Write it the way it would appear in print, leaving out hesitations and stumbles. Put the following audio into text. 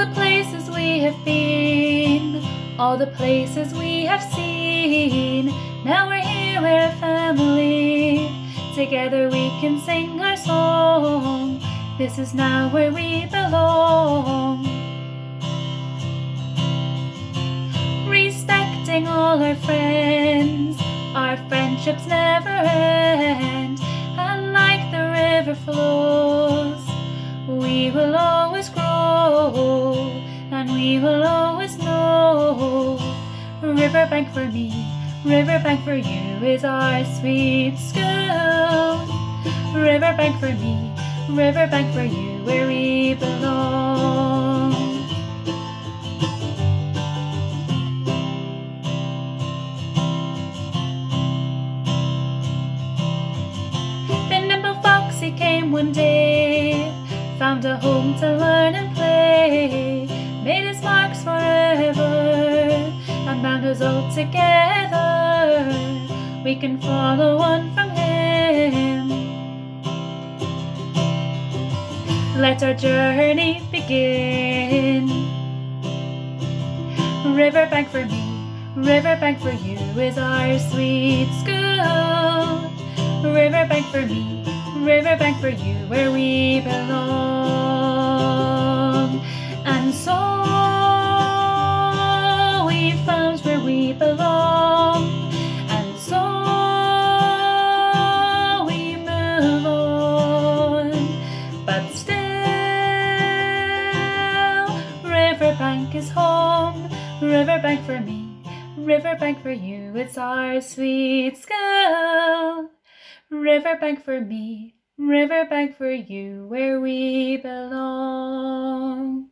the places we have been, all the places we have seen. Now we're here, we're a family. Together we can sing our song. This is now where we belong. Respecting all our friends, our friendships never end. And like the river flows, we will always grow, and we will always know. Riverbank for me, riverbank for you is our sweet school. Riverbank for me, riverbank for you, where we belong. The nimble foxy came one day, found a home to learn and play, made his marks forever, and bound us all together. We can follow on from him. Let our journey begin. Riverbank for me, riverbank for you is our sweet school. Riverbank for me, riverbank for you, where we belong. And so we found where we belong, and so we move on. But still, riverbank is home. Riverbank for me, riverbank for you, it's our sweet school. Riverbank for me, riverbank for you, where we belong.